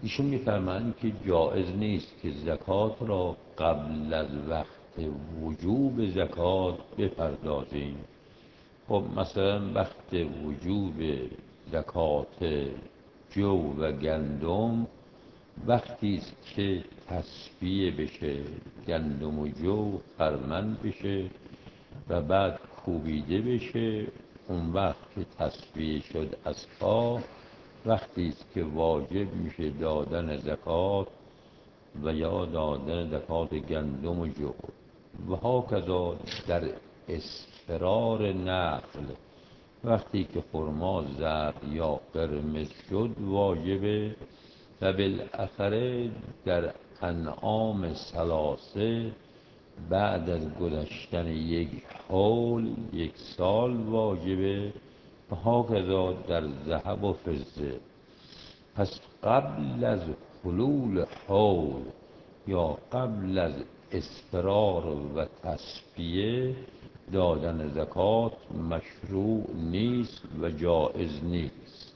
ایشون میفرمایند که جایز نیست که زکات را قبل از وقت وجوب زکات بپردازیم. خب مثلا وقت وجوب زکات جو و گندم وقتی است که تصفیه بشه، گندم و جو خرمن بشه و بعد کوبیده بشه. اون وقت که تصفیه شد از کاه، وقتی است که واجب میشه دادن زکات و یا دادن زکات گندم و جو. و هاکذا در اصفرار نخل، وقتی که خرما زرد یا قرمز شد واجبه. و بالاخره در انعام ثلاثه بعد از گذشتن یک حول، یک سال واجبه. و هاکذا در ذهب و فضه. پس قبل از حلول حول یا قبل از اصفرار و تصفیه دادن زکات مشروع نیست و جائز نیست.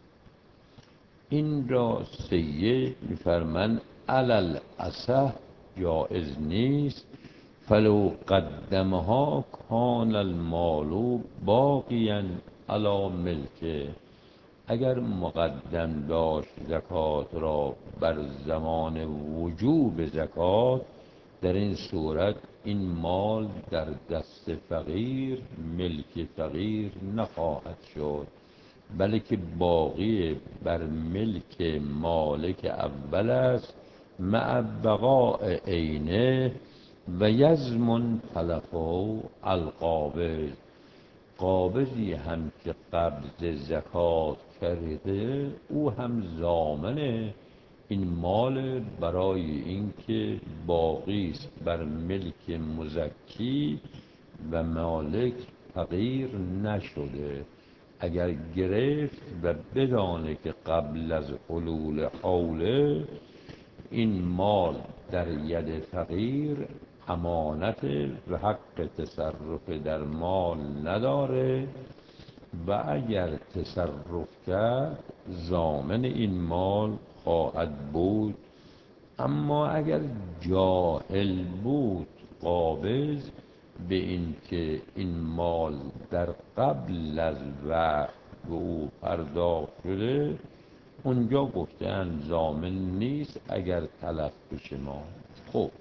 این را سید میفرمند علل اصح جائز نیست. فلو قدمها کان المال باقیا علی ملکه. اگر مقدم داشت زکات را بر زمان وجوب زکات، در این صورت این مال در دست فقیر ملک فقیر نخواهد شد، بلکه باقی بر ملک مالک اول است، مع بقاء عینه و یضمن تلفه القابض. قابضی هم که قبض زکات کرده او هم ضامن این مال برای اینکه باقی است بر ملک مزکی و مالک فقیر نشده. اگر گرفت و بدانه که قبل از حلول حوله این مال در ید فقیر امانت و حق تصرف در مال نداره، و اگر تصرف کرد ضامن این مال خواهد بود. اما اگر جاهل بود قابض به این که این مال در قبل از وقت به او پرداخت شده، اونجا گفتن ضامن نیست اگر تلف بشه مال. خب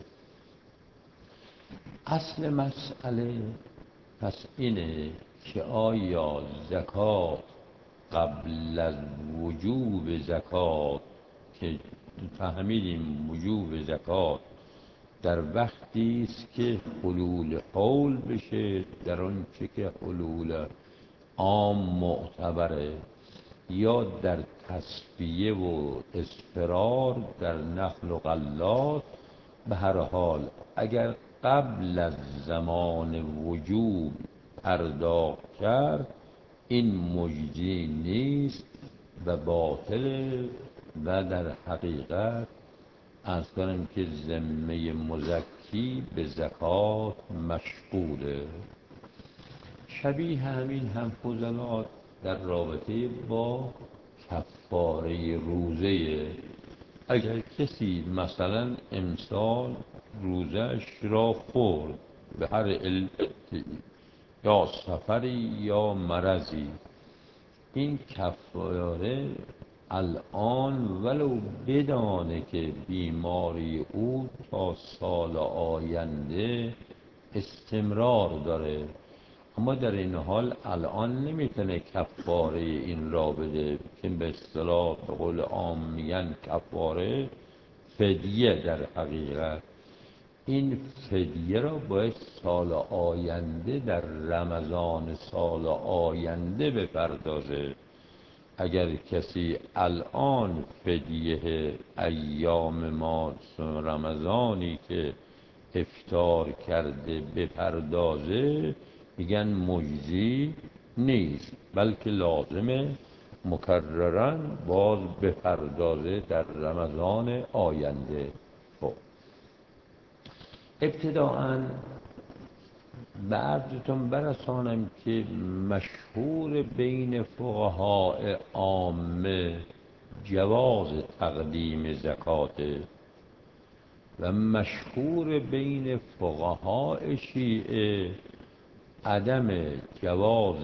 اصل مسئله پس اینه که آیا زکات قبل از وجوب زکات، که فهمیدیم وجوب زکات در وقتی است که حلول حول بشه، در آن چه که حلول عام معتبره، یا در تصفیه و اصفرار در نخل و غلات. به هر حال اگر قبل از زمان وجوب پرداخت کرد این مجزی نیست و باطل، و در حقیقت از کنم که ذمه مزکی به زکات مشغوله. شبیه همین هم فضلات در رابطه با کفاره روزه. اگر کسی مثلا امسال روزش را خورد به هر علتی، یا سفری یا مرضی، این کفاره الان ولو بدانه که بیماری او تا سال آینده استمرار داره، اما در این حال الان نمیتونه کفاره این را بده، که به اصطلاح به قول عام میگن کفاره فدیه. در حقیقت این فدیه را باید سال آینده در رمضان سال آینده بپردازه. اگر کسی الان فدیه ایام ما رمضانی که افطار کرده بپردازه، میگن مجزی نیست، بلکه لازمه مکررن باز بپردازه در رمضان آینده. خب ابتداعاً به عرضتون برسانم که مشهور بین فقهای عامه جواز تقدیم زکات و مشهور بین فقهای شیعه عدم جواز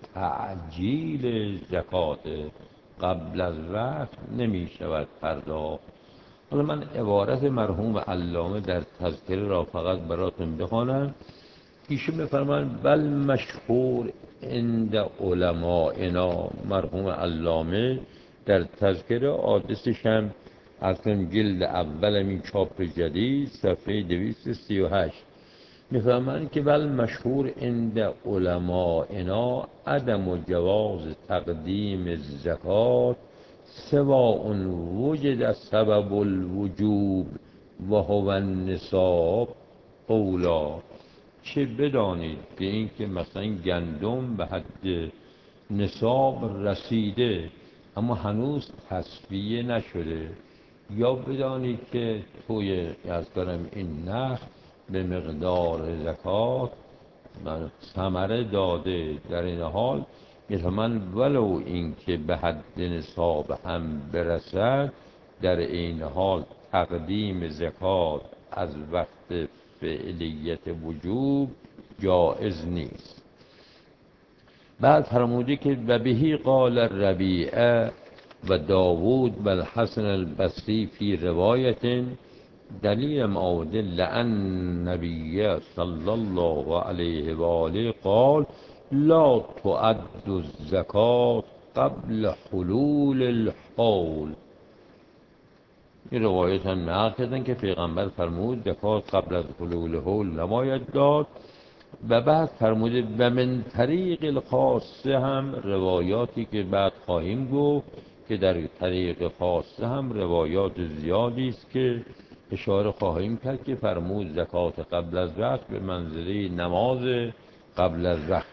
تعجیل زکات قبل از وقت نمی شود پرداخت. حالا من عبارت مرحوم علامه در تذکره را فقط براتون بخوانم. ایشون می‌فرمایند بل مشهور عند علمائنا، مرحوم علامه در تذکره آدرسش هم اصلا جلد اول این چاپ جدید صفحه 238 می‌فرمایند که بل مشهور عند علمائنا عدم جواز تقدیم الزکات سواء وجد سبب الوجوب و هو النصاب اولا. چه بدانید که این که مثلا گندم به حد نصاب رسیده اما هنوز تصفیه نشده، یا بدانید که توی از کنم این نخل به مقدار زکات ثمره داده، در این حال من ولو این که به حد نصاب هم برسد در این حال تقدیم زکات از وقت فعلیت وجوب جائز نیست. بعد فرموده که و بهی قال ربیعه و داوود و الحسن البصری فی روایت دلیل معاوده لأن نبی صلی الله علیه و آله قال لا تؤد الزکات قبل حلول الحول. این روایت هم نقل کردن که پیغمبر فرمود زکات قبل از حلول حول نباید داد. و بعد فرموده و من طریق الخاصه هم روایاتی که بعد خواهیم گفت که در طریق خاصه هم روایات زیادی است که اشاره خواهیم کرد که فرمود زکات قبل از وقت به منزله نماز قبل از وقت.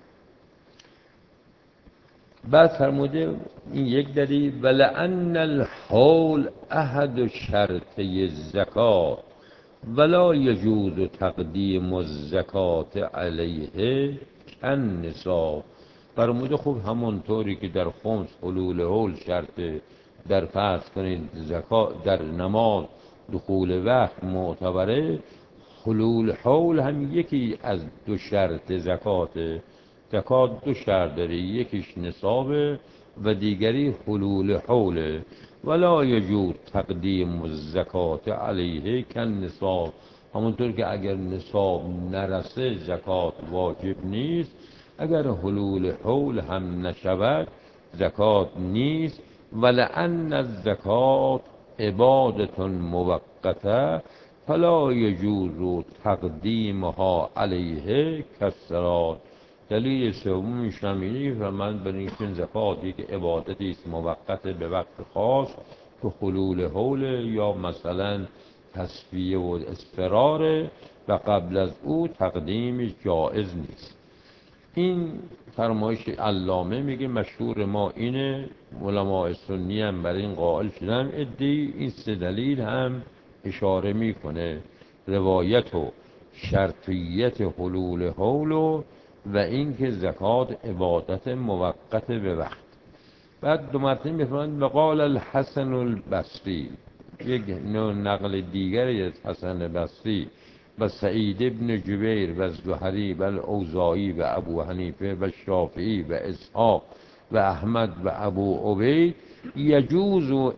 بعد فرموده این یک دلیل ولأن الحول احد شرطی الزکات ولا یجوز تقدیم الزکات علیه النصاب. فرموده خب همونطوری که در خمس حلول حول شرط، در فرض کنید زکات در نماز دخول وقت معتبره، حلول حول هم یکی از دو شرط زکات. زکات دو شرط داره، یکیش نصابه و دیگری حلول حوله. ولا یجوز تقدیم الزکات علیه کن نصاب، همونطور که اگر نصاب نرسه زکات واجب نیست، اگر حلول حول هم نشود زکات نیست. ولأن الزکات عبادة موقته فلا یجوز تقدیمها علیه کالصلاة. دلیل سومش هم اینه که من بنویسیم زکات یک عبادتی است موقت به وقت خاص تو حلول حول یا مثلا تصفیه و اصفرار و قبل از او تقدیمش جائز نیست. این فرمایش علامه میگه مشهور ما اینه، علماء سنی هم بر این قائل شدن. ادعی این سه دلیل هم اشاره میکنه، روایت و شرطیت حلول حول و اینکه زکات عبادت موقت به وقت. بعد دو مرتبه میفرمایند وقال الحسن البصری، یک نقل دیگری از حسن بصری و سعید ابن جبیر و زهری و الاوزاعی و ابو حنیفه و شافعی و اسحاق و احمد و ابو عبید یجوز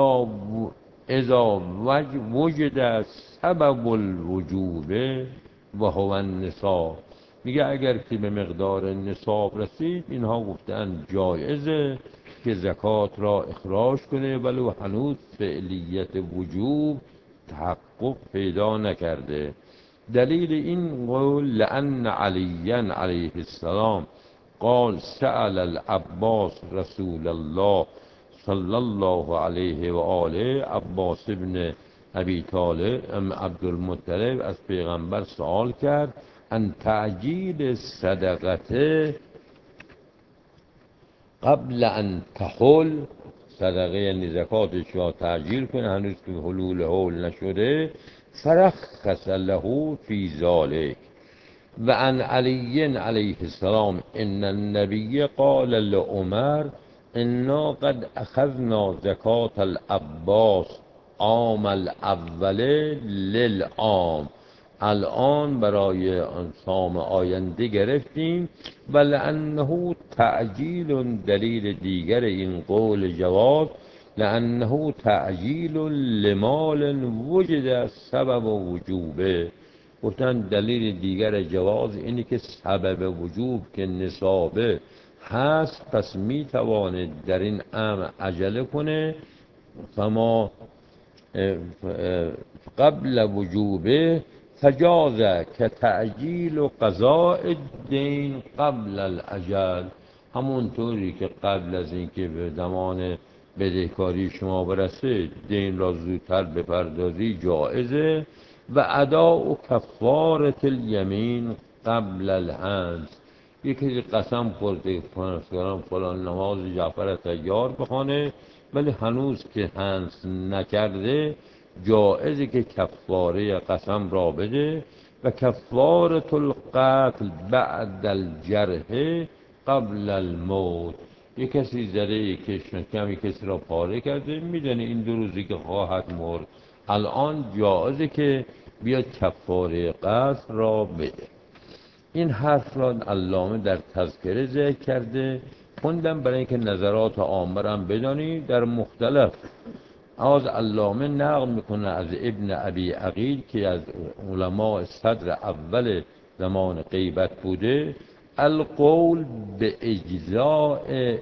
اذا وجد سبب الوجوب و هو النصاب. میگه اگر که به مقدار نصاب رسید اینها گفتن جایزه که زکات را اخراج کنه ولو هنوز فعلیت وجوب تحقق پیدا نکرده. دلیل این قول لأن علی علیه السلام قال سأل العباس رسول الله صلی الله علیه و آله، عباس ابن ابی طالب عبدالمطلب از پیغمبر سوال کرد ان تعجیل صدقته قبل ان تحل، صدقه یعنی زکاتش را تعجیل کنه هنوز که حلول حول نشده. فرخص له فی ذلک و ان علی علیه السلام ان النبی قال لعمر انا قد اخذنا زکات العباس عام الاول للعام، الان برای سام آینده گرفتیم. ولانه تعجیل، دلیل دیگر این قول جواب، لانه تعجیل لمال وجد سبب وجوبه. گفتن دلیل دیگر جواز اینه که سبب وجوب که نصابه هست، پس می توانه در این امر عجله کنه. فما قبل وجوبه فجازه که تعجیل و قضاء الدین قبل الاجل، همونطوری که قبل از اینکه به زمان بدهکاری شما برسه دین را زودتر بپردازی جایزه. و ادا و کفارت الیمین قبل الهنس، یکی قسم خورده فلان نماز جعفر طیار بخوانه ولی هنوز که هنس نکرده، جایزه که کفاره قسم را بده. و کفارت القتل بعد الجرح قبل الموت، یک کسی زده کمی کسی را پاره کرده، میدونه این 2 روزی که خواهد مرد، الان جایزه که بیاد کفاره قتل را بده. این حرف را علامه در تذکره ذکر کرده، خوندم برای اینکه نظرات عامه را بدانید. در مختلف از علامه نقل میکنه از ابن ابی عقیل که از علماء صدر اول زمان غیبت بوده، القول به اجزاء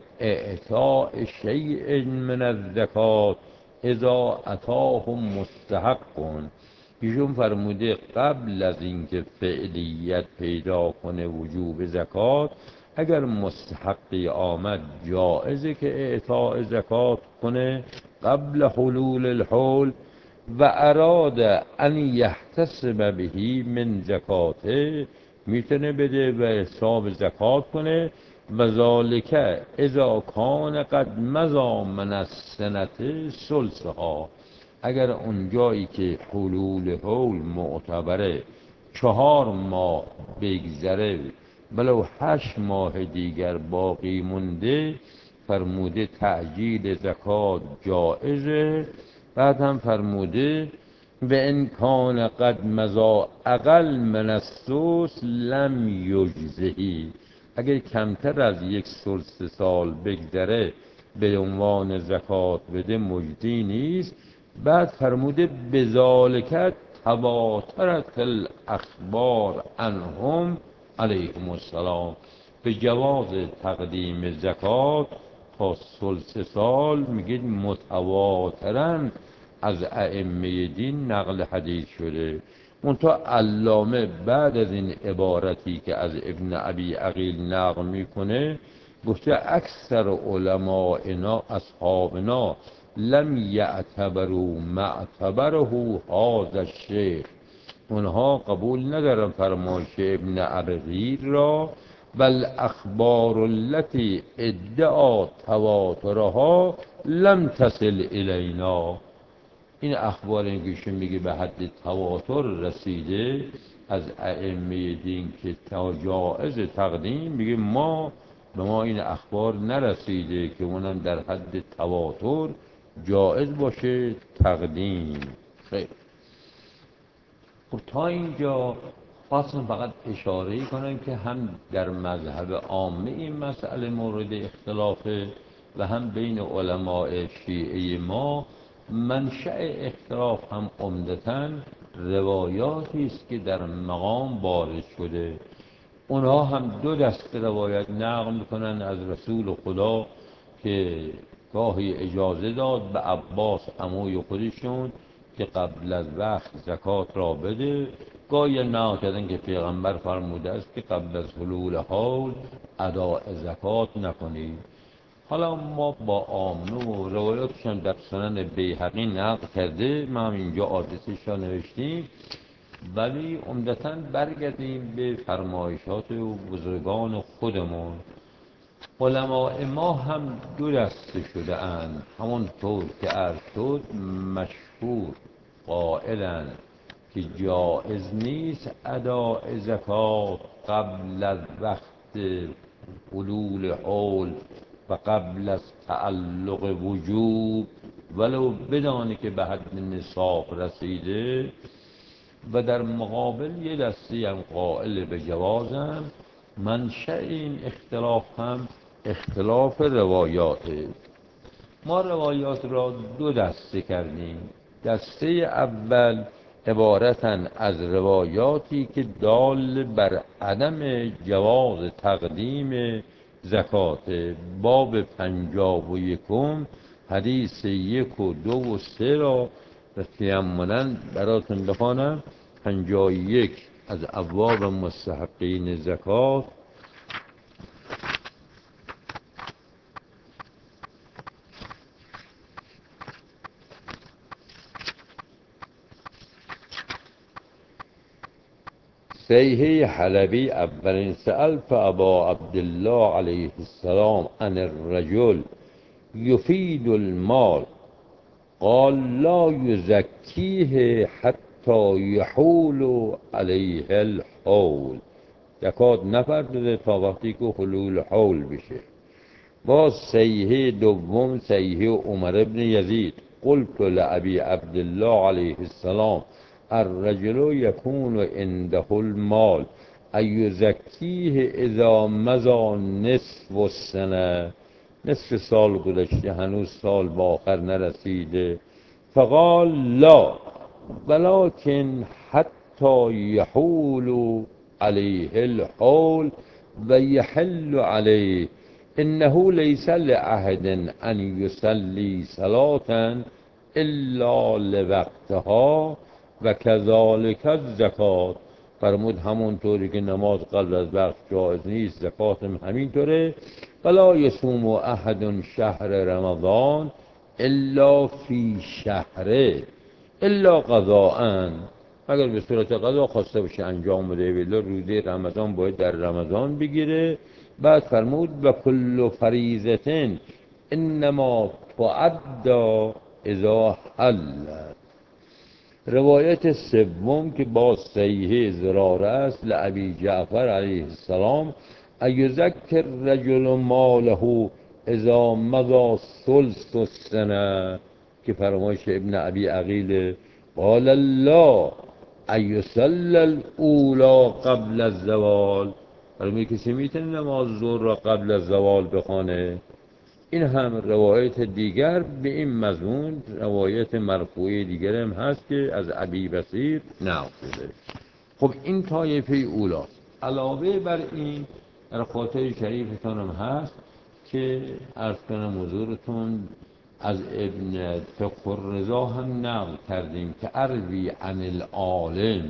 اعطاء شیء من الزکات اذا اتاهم مستحق. ایشون فرموده قبل از اینکه فعلیت پیدا کنه وجوب زکات، اگر مستحقی آمد جائزه که اعطاء زکات کنه قبل حلول الحول. و اراد ان یحتسب بهی من زکاته، میتونه بده و حساب زکات کنه. و ذالک اذا کان قد مضی من السنة ثلثها، اگر اونجایی که حلول حول معتبره 4 ماه بگذره ولو 8 ماه دیگر باقی مونده، فرموده تعجیل زکات جائزه. بعد هم فرموده و ان کان قد مضی اقل من الثلث لم یجزه، اگر کمتر از 1/3 سال بگذره به عنوان زکات بده مجدی نیست. بعد فرموده بذالک تواترت الاخبار عنهم علیهم السلام، به جواز تقدیم زکات تا 1/3 سال میگید متواترا از ائمه دین نقل حدیث شده. منتها علامه بعد از این عبارتی که از ابن ابی عقیل نقل میکنه گفته اکثر علمائنا اصحابنا لم یعتبروا معتبره هذا الشیخ، اونها قبول ندارن فرمایش ابن عقیل را. بل اخبار التي ادعا تواترها لم تصل الینا، این اخبار این که میگه به حد تواتر رسیده از ائمه دین که جایز تقدیم، میگه به ما این اخبار نرسیده که اونم در حد تواتر جایز باشه تقدیم. خیر، خب تا اینجا خواستم فقط اشاره کنم که هم در مذهب عامه این مسئله مورد اختلافه و هم بین علماء شیعه ما منشأ اختلاف هم عمدتاً روایاتی است که در مقام وارد شده. اونها هم 2 دسته روایت نقل میکنن از رسول خدا که گاهی اجازه داد به عباس عموی خودشون که قبل از وقت زکات را بده، گاهی نه کردن که پیغمبر فرموده است که قبل از حلول حول اداء زکات نکنید. حالا ما با عامه و روایاتش هم در سنن بیهقی نقل کرده، ما هم اینجا آدرسش را نوشتیم، ولی عمدتاً برگردیم به فرمایشات و بزرگان خودمون. علماء ما هم 2 دسته شده اند، همونطور که عرض شد مشهور قائلند که جائز نیست اداء زکات قبل از وقت حلول حول و قبل از تعلق وجوب ولو بدانی که به حد نصاب رسیده، و در مقابل یه دستی هم قائل به جوازم. منشأ این اختلاف هم اختلاف روایاته. ما روایات را دو دسته کردیم. دسته اول عبارتن از روایاتی که دال بر عدم جواز تقدیم زکات. باب 51 حدیث 1 و 2 و 3 را تیمماً براتون بخوانم. 51 از ابواب مستحقین زکات. صحیح حلبی اولین سألت ابا عبدالله علیه السلام عن الرجل یفید المال قال لا یزکیه حتی یحول علیه الحول. زکات نپردازه تا وقتی که حلول حول بشه. باز صحیح دوم صحیح عمر ابن یزید قلت لابی عبدالله علیه السلام الرجل یکون عنده المال ایزکیه اذا مضی نصف السنه. نصف سال گذشته هنوز سال به آخر نرسیده. فقال لا ولكن حتی یحول علیه الحول و یحل علیه. انه لیس لأحد ان یصلی صلاة الا لوقتها و کذالک الزکات. فرمود همونطوری که نماز قبل از وقت جایز نیست، زکات هم همینطوره. ولا یصوم احد شهر رمضان الا فی شهره الا قضاء. اگر به صورت قضا خواسته باشه انجام بده، ولی روزه رمضان باید در رمضان بگیره. بعد فرمود و کل فریضة انما تعدی اذا حلت. روایت سوم که با صحیح زراره است لابی جعفر علیه السلام ایزکی الرجل ماله اذا مضی ثلث السنه، که فرمایش ابن ابی عقیل. قال لا ایصلی الاولی قبل الزوال. فرمود کسی میتونه نماز ظهر را قبل از زوال بخوانه. این هم روایت دیگر به این مضمون. روایت مرفوعی دیگر هم هست که از ابی بصیر نقل شده. خب این طایفه اولاست. علاوه بر این در خاطر شریفتان هم هست که عرض کنم حضورتون از ابن فقه الرضا هم نقل کردیم که اروی عن العالم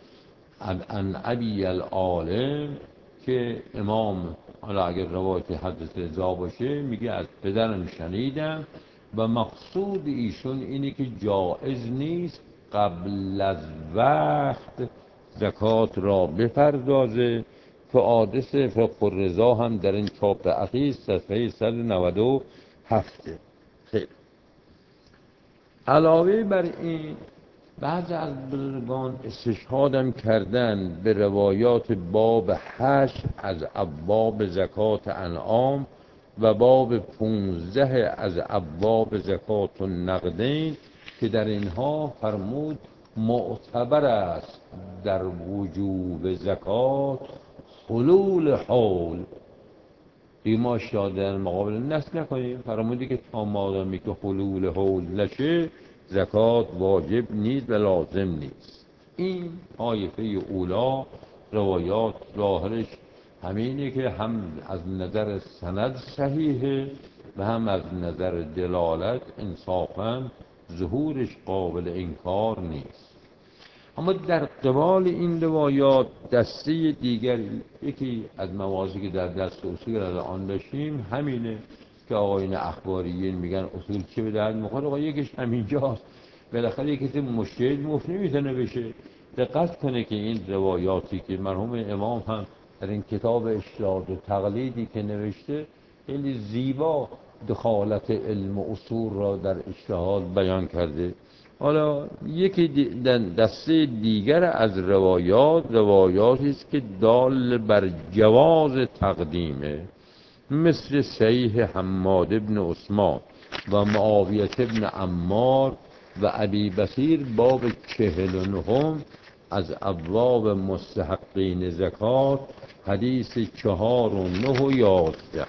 عن ابی العالم، که امام، حالا اگر روایت حضرت رضا باشه، میگه از پدرم شنیدم و مقصود ایشون اینه که جایز نیست قبل از وقت زکات را بپردازه. که حادث فقه الرضا هم در این چاپ اخیر صفحه 197. خیلی علاوه بر این بعضی از بزرگان استشهادم کردن به روایات باب 8 از ابواب زکات انعام و باب 15 از ابواب زکات النقدین، که در اینها فرمود معتبر است در وجوب زکات حلول حول. دیگه ما شاده مقابل نسل نکنیم. فرمودی که تا مادامی که حلول حول نشه زکات واجب نیست و لازم نیست. این طایفه اولا روایات ظاهرش همینه که هم از نظر سند صحیحه و هم از نظر دلالت انصافاً ظهورش قابل انکار نیست. اما در قبال این روایات دسته دیگر، یکی از مواضعی که در دست اصول الان داشتیم همینه که آقایون اخباریین میگن اصول چه به درد میخوره. آقا یکیش همینجاست. بالاخره یکی مشکل مفت نمیتونه بشه. دقت کنه که این روایاتی که مرحوم امام هم در این کتاب اشتهاد و تقلیدی که نوشته خیلی زیبا دخالت علم و اصول را در اجتهاد بیان کرده. حالا یکی دسته دیگر از روایاتی است که دال بر جواز تقدیمه. مثل صحیح حماد بن عثمان و معاویه بن عمار و ابی بصیر باب 49 از ابواب مستحقین زکات حدیث 4 و 9 و 11.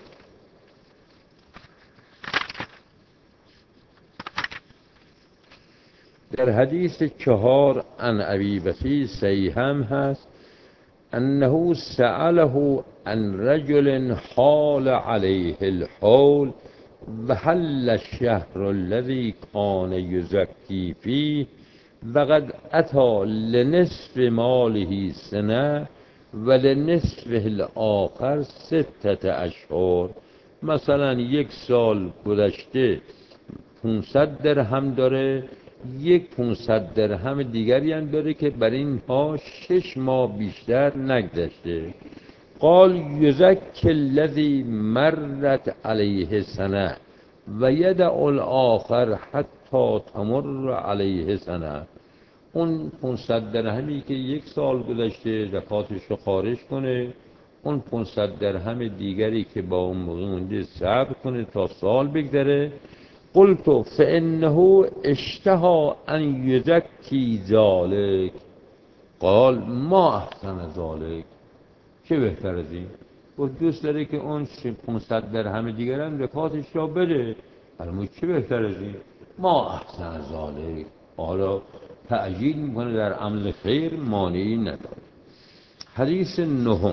در حدیث 4 عن ابی بصیر صحیح هم هست انه سأله عن رجل حال عليه الحول و هل الشهر الذي كان يزكي فيه وقد أتى لنصف ماله سنة ولنصفه الآخر 6 اشهر. مثلا 1 سال گذشته 500 درهم داره، یک 500 درهم دیگری هم داره که بر اینها 6 ماه بیشتر نگذشته. قال یزکی الذی مرت علیه سنه و یدع الاخر حتی تمر علیه سنه. اون 500 درهمی که 1 سال گذشته زکاتش رو خارج کنه، اون 500 درهم دیگری که با اون مونده صبر کنه تا سال بگذره. قلت فانه اشتهى ان یزکی ذلک. قال ما احسن ذلک. چه بهتر از این؟ گفت دوست داره که اون 500 درهم دیگر هم زکاتش را بده. فرمود چه بهتر از این؟ ما احسن ذلک. حالا تعجیل میکنه در عمل خیر، مانعی نداره. حدیث 9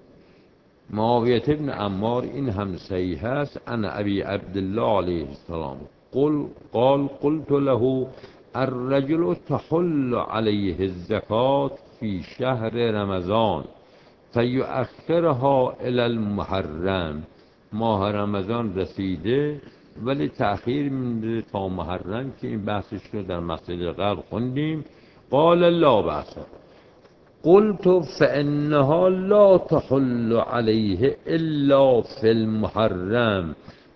معاویه بن عمار، این هم صحیح است. ان ابی عبدالله علیه السلام قال قلت له الرجل تحل علیه الزکات فی شهر رمضان فیؤخرها الی المحرم. ماه رمضان رسیده ولی تأخیر میده تا محرم، که این بحثش رو در مسجد قبل خوندیم. قال لا بأس. قلت فإنها لا تحل عليه الا في المحرم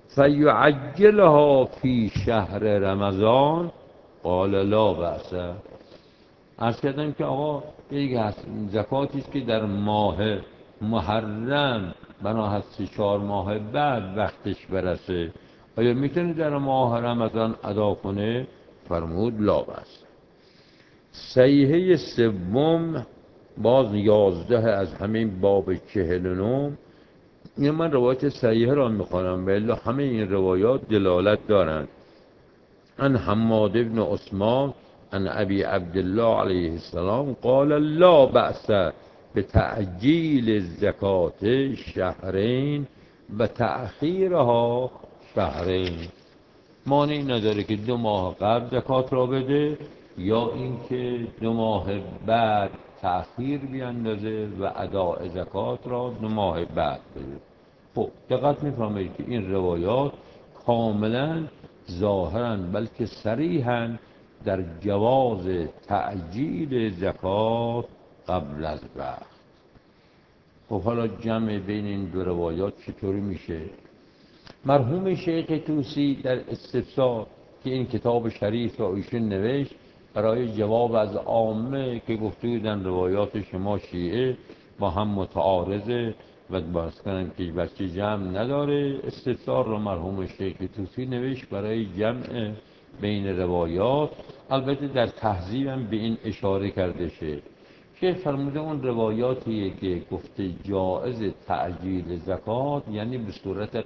فیعجلها فی شهر رمضان. قال لا بأس. عرض کردم که آقا یک زکاتیش که در ماه محرم بنا هست 4 ماه بعد وقتش برسه، آیا میتونه در ماه رمضان ادا کنه؟ فرمود لا بأس. صحیحه 3 باز 11 از همین باب 49. این من روایت صحیحه را میخوانم ولی همه این روایات دلالت دارند. ان حماد بن عثمان ان ابی عبدالله علیه السلام قال لا بأس بتعجیل زکات شهرین و تأخیرها شهرین. مانعی نداره که 2 ماه قبل زکات را بده یا اینکه 2 ماه بعد تأخیر بیاندازه و اداء زکات را 2 ماه بعد بده. خب دقت می‌فرمایید که این روایات کاملا ظاهراً بلکه صریحاً در جواز تعجیل زکات قبل از وقت. خب حالا جمع بین این 2 روایات چطوری میشه؟ مرحوم شیخ طوسی در استفسار که این کتاب شریف را ایشون نوشت برای جواب از عامه که گفته بودن روایات شما شیعه با هم متعارضه و باز کنم که بچه جمع نداره، استفسار را مرحوم شیخ طوسی نوشت برای جمع بین روایات. البته در تهذیبم به این اشاره کرده شه. شیخ فرموده اون روایاتیه که گفته جائز تعجیل زکات یعنی به صورت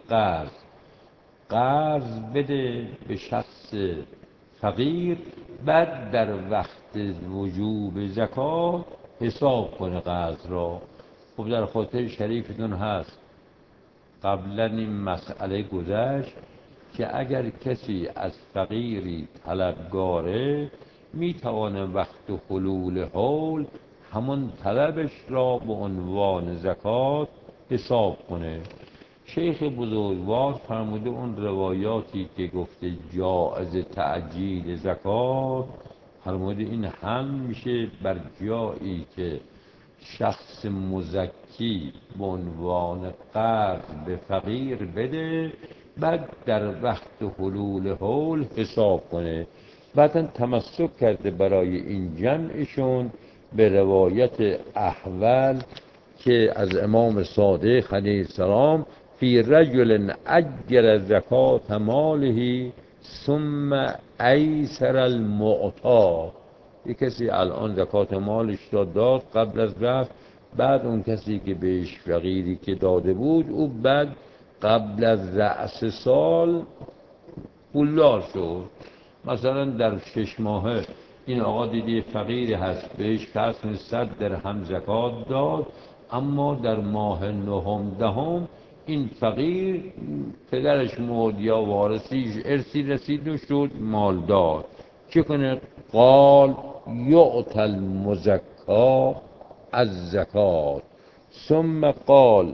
قرض بده به شخص فقیر، بعد در وقت وجوب زکات حساب کنه قرض را. خب در خاطر شریفتون هست قبلا این مسئله گذشت که اگر کسی از فقیری طلبگاره میتوانه وقت حلول حول همون طلبش را به عنوان زکات حساب کنه. شیخ بزرگوار فرموده اون روایاتی که گفته جائز تعجیل زکات، فرموده این هم میشه بر جایی که شخص مزکی به عنوان قرض به فقیر بده، بعد در وقت حلول حول حساب کنه. بعداً تمسک کرده برای این جمعشون به روایت احول که از امام صادق علیه السلام فی رجل اجر زکات ماله ثم ایسر المعطا. یک کسی الان زکات مالش را داد قبل از رفت، بعد اون کسی که بهش فقیری که داده بود او بعد قبل از رأس سال پولدار شد. مثلا در 6 ماهه این آقا دیدی فقیری هست بهش فرض 100 درهم زکات داد، اما در ماه نهم دهم این فقیر پدرش مرد یا وارثیش ارثی رسید و شد مالدار، چه کنه؟ قال یعطی المزکا از زکات ثم قال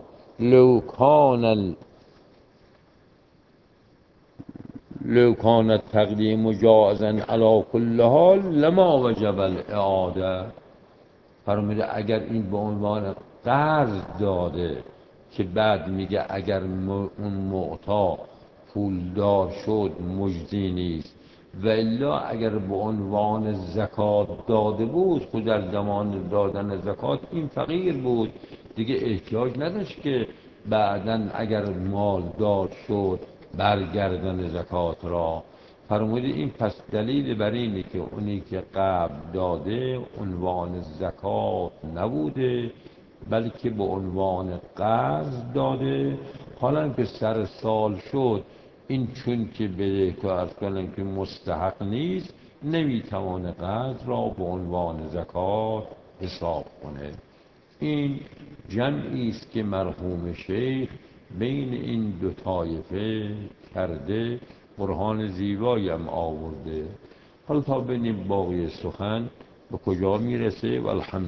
لو کان التقدیم جائزا علی کل حال لما وجب الاعاده. فرموده اگر این به عنوان قرض داده که بعد میگه اگر اون معطا پولدار شد مجزی نیست، و الا اگر به عنوان زکات داده بود خود در زمان دادن زکات این فقیر بود دیگه احتیاج نداشت که بعداً اگر مال داد شد برگردن زکات را. فرموده این پس دلیل بر اینه که اونی که قبل داده عنوان زکات نبوده بلکه به عنوان قرض داده. حالا که سر سال شد این چون که بدهکار کنن که مستحق نیست نمیتوانه قرض را به عنوان زکات حساب کنه. این جمعی است که مرحوم شیخ بین این دو طایفه کرده، برهان زیبایی هم آورده. حالا تا ببینیم باقی سخن به کجا میرسه. والحمد